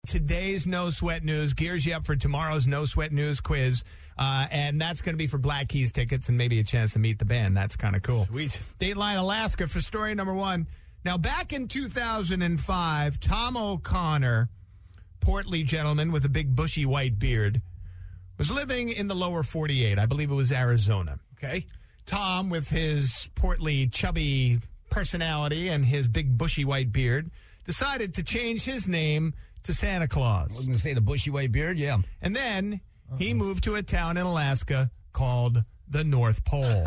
today's No Sweat News gears you up for tomorrow's No Sweat News quiz. And that's going to be for Black Keys tickets and maybe a chance to meet the band. That's kind of cool. Sweet. Dateline Alaska for story number 1. Now, back in 2005, Tom O'Connor, portly gentleman with a big bushy white beard, was living in the lower 48. I believe it was Arizona. Okay. Tom, with his portly, chubby personality and his big bushy white beard, decided to change his name to Santa Claus. I was going to say the bushy white beard, yeah. And then he moved to a town in Alaska called the North Pole.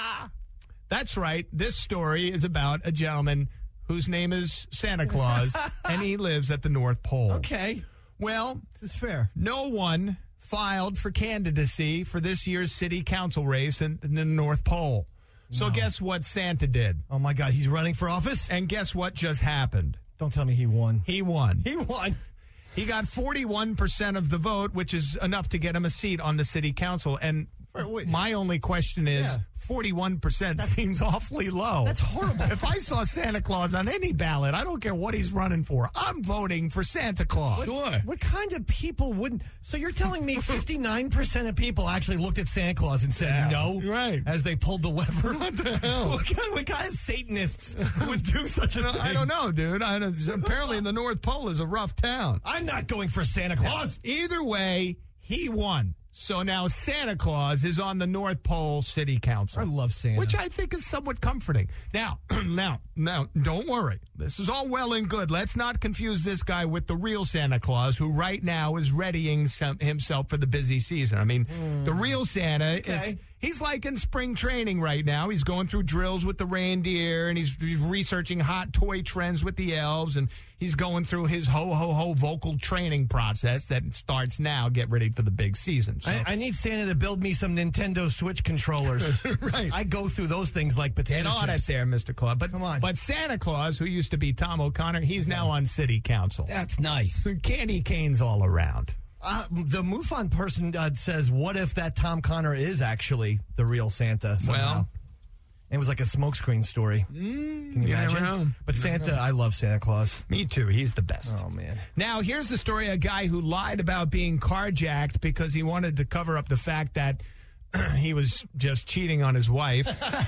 That's right. This story is about a gentleman whose name is Santa Claus, and he lives at the North Pole. Okay. Well, It's fair. no one filed for candidacy for this year's city council race in the North Pole. So guess what Santa did? Oh, my God. He's running for office? And guess what just happened? Don't tell me he won. He won. He won. He got 41% of the vote, which is enough to get him a seat on the city council. And Wait. my only question is, 41% seems awfully low. That's horrible. If I saw Santa Claus on any ballot, I don't care what he's running for, I'm voting for Santa Claus. Sure. What kind of people wouldn't? So you're telling me 59% of people actually looked at Santa Claus and said no? Right. As they pulled the lever? What the hell? What kind of Satanists would do such a thing? I don't know, dude. Apparently the North Pole is a rough town. I'm not going for Santa Claus. Either way, he won. So now Santa Claus is on the North Pole City Council. I love Santa. Which I think is somewhat comforting. Now, don't worry. This is all well and good. Let's not confuse this guy with the real Santa Claus, who right now is readying himself for the busy season. I mean, the real Santa, he's like in spring training right now. He's going through drills with the reindeer, and he's researching hot toy trends with the elves, and he's going through his ho-ho-ho vocal training process that starts now. Get ready for the big season. So. I need Santa to build me some Nintendo Switch controllers. Right. I go through those things like potato Get on chips. it there, Mr. Claus. But Come on. But Santa Claus, who used to be Tom O'Connor, he's now on city council. That's nice. Candy canes all around. The MUFON person says, what if that Tom Connor is actually the real Santa somehow? Well, it was like a smokescreen story. Can you you never imagine? know. But Santa, I love Santa Claus. Me too. He's the best. Oh, man. Now, here's the story of a guy who lied about being carjacked because he wanted to cover up the fact that he was just cheating on his wife.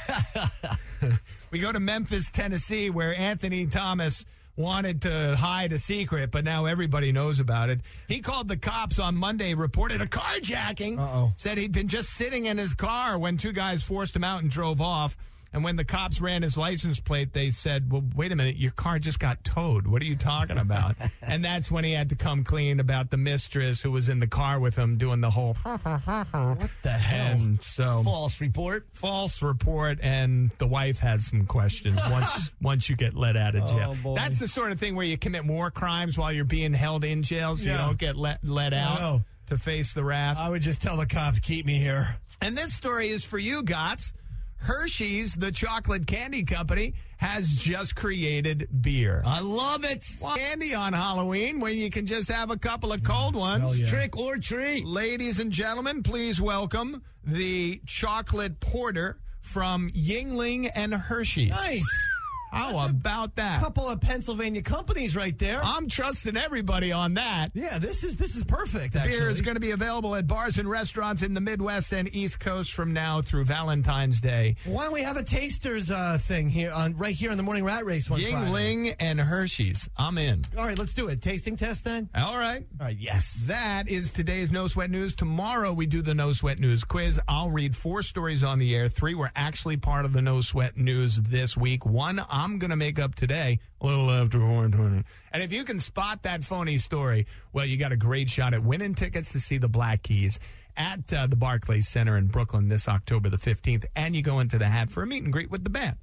We go to Memphis, Tennessee, where Anthony Thomas wanted to hide a secret, but now everybody knows about it. He called the cops on Monday, reported a carjacking. Said he'd been just sitting in his car when two guys forced him out and drove off. And when the cops ran his license plate, they said, well, wait a minute, your car just got towed. What are you talking about? And that's when he had to come clean about the mistress who was in the car with him doing the whole... What the hell? And so... False report. False report, and the wife has some questions once you get let out of jail. Oh, boy. That's the sort of thing where you commit more crimes while you're being held in jail so you don't get let out to face the wrath. I would just tell the cops, keep me here. And this story is for you, Gots. Hershey's, the chocolate candy company, has just created beer. I love it. Candy on Halloween, where you can just have a couple of cold ones. Yeah. Trick or treat. Ladies and gentlemen, please welcome the chocolate porter from Yingling and Hershey's. Nice. How about that? Couple of Pennsylvania companies right there. I'm trusting everybody on that. Yeah, this is perfect, actually. Beer is going to be available at bars and restaurants in the Midwest and East Coast from now through Valentine's Day. Why don't we have a tasters thing here right here on the Morning Rat Race one Friday? Yingling and Hershey's. I'm in. All right, let's do it. Tasting test then? All right. All right, yes. That is today's No Sweat News. Tomorrow we do the No Sweat News quiz. I'll read 4 stories on the air. 3 were actually part of the No Sweat News this week. 1 I'm going to make up today, a little after 4:20. And if you can spot that phony story, well, you got a great shot at winning tickets to see the Black Keys at the Barclays Center in Brooklyn this October the 15th. And you go into the hat for a meet and greet with the band.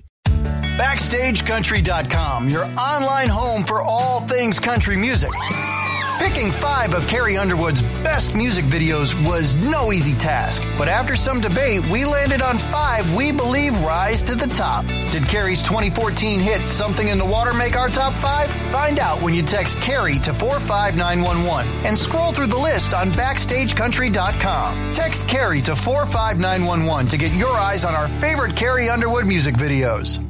BackstageCountry.com, your online home for all things country music. Picking 5 of Carrie Underwood's best music videos was no easy task, but after some debate, we landed on 5 we believe rise to the top. Did Carrie's 2014 hit Something in the Water make our top 5? Find out when you text Carrie to 45911 and scroll through the list on BackstageCountry.com. Text Carrie to 45911 to get your eyes on our favorite Carrie Underwood music videos.